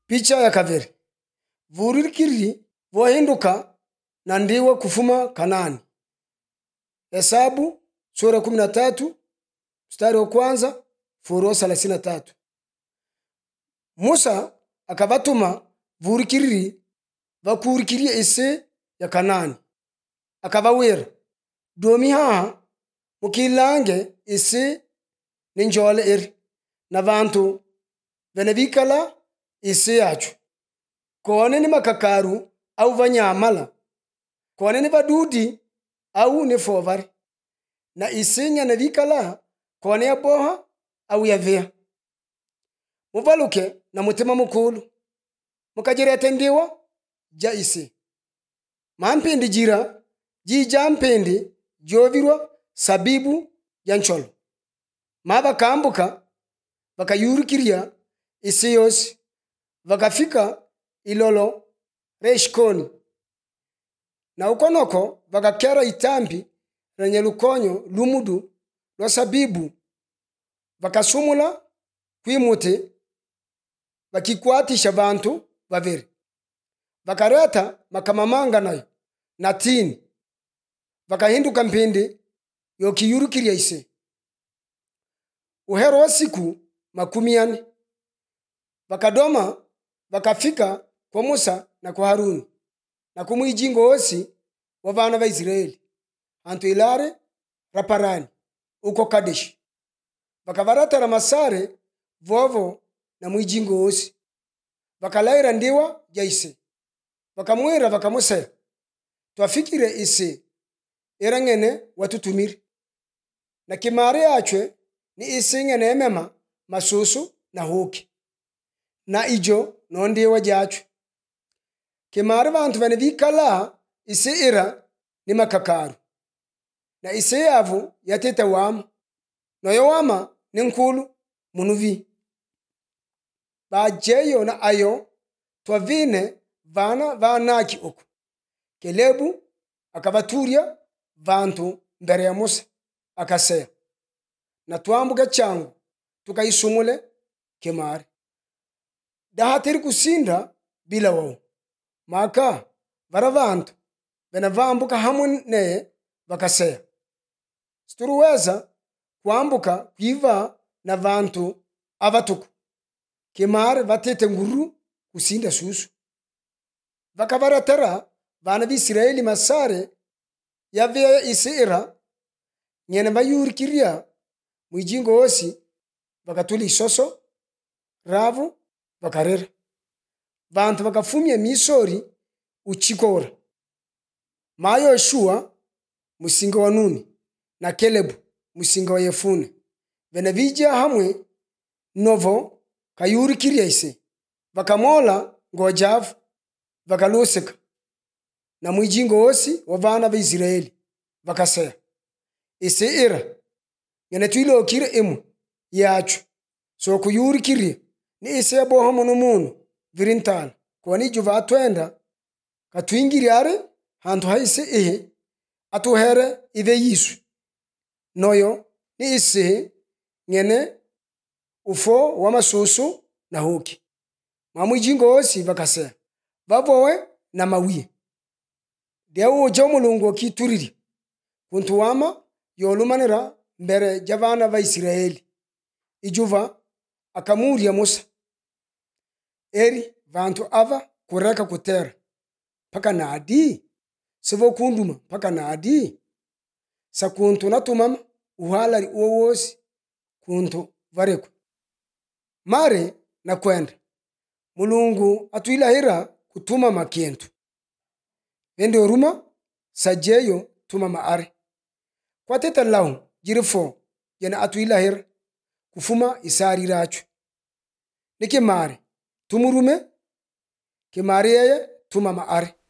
Picha ya kaveri. Vurikiri vohinduka na ndiwe kufuma Kanani. Hesabu sura 13 mstari wa kwanza fungu 33. Musa akavatuma vurikiri vakurikirie isi ya Kanani. Akavawira, domi haha mukilange isi ni njole eri na vantu vene vikala isi yacu. Kone ni makakaru au vanyamala, kone ni vadudi au ni fovari, na isi nyane vikala kone ya boha au ya vea. Muvaluke na mutima mukulu, mukajirete ndiwa ja isi. Mampindi jira, jija mpindi jovirwa sabibu ya ncholo. Mavakambuka, vakayurikiria isi yosi, vakafika ilolo Reshkoni. Na ukonoko vakakera itambi renye lukonyo lumudu lwa sabibu, vakasumula kwimuti vakikwatisha vantu vaviri. Vakareta makamamanga nayo na tini, vakahinduka mpindi yokiyurikiria isi. Uhero wa siku 40 vakadoma vakafika kwa Musa na kwa Haruni na kumwijingo osi wa vana va Israeli antu ilare raparani uko Kadeshi. Vakavaratara masare vovo na mwijingo osi, vakalaira ndiwa ja isi. Vakamwira vakamusera, twafikire isi era ng'ene watutumire, na kimare achwe ni isi ng'ene emema masusu na huki, na ijo no ndiwa jachu. Kimare vantu vene vikala isi ira ni makakaru, na isi yavu yatete wama, noyo wama ni nkulu munuvi. Bajeyo na ayo twavine vana vanaki uku. Kelebu akavaturia vantu mbere ya Musa akasea, na tuambuke changu tukaisumule kimare. Dahatiri kusinda bila wao, maka vara vantu vena vambuka hamwe neye vakasea, situruweza kuambuka kuiva na vantu avatuku. Kimare vatete nguru kusinda susu. Vakavaratara vana v'Isiraeli masare yavea isi ira ng'ene vayurikiria mwijingo osi, vakatuli isoso ravu vakarera. Vantu vakafumia misori uchikora. Yoshua musinga wa Nuni na Kelebu musinga wa Yefune vene vija hamwe novo kayurikiria isi. Vakamola ngojavu vakalusika na mwijingo osi wa vana va Israeli vakasea, isi ira ng'ene tuilokire imwe yachu so kuyurikiria ni isi ya boha munu virintala, koni ijo vatwenda katwingiriare hantu ha isi ihe atuhere ive yisu. Noyo ni isi ng'ene ufo wa masusu na huki. Mwijingo osi vakasea vavowe na mawie. Deo uja Mulungu okituriri kuntu wama yolumanira mbere javana va Israeli. Ijuva akamuria Musa, eri vantu ava kureka kutera paka nadi? Sivo kunduma paka nadi? Sakuntu natumama uhalari uowosi kuntu vareku. Mare na kwenda Mulungu atuilahira kutuma makientu. Vende oruma sajeyo tuma maare. Kwa teta lau jirifo jena atuilahira kufuma isari rachu. Niki mare tumurume, kimare yeye tuma maare.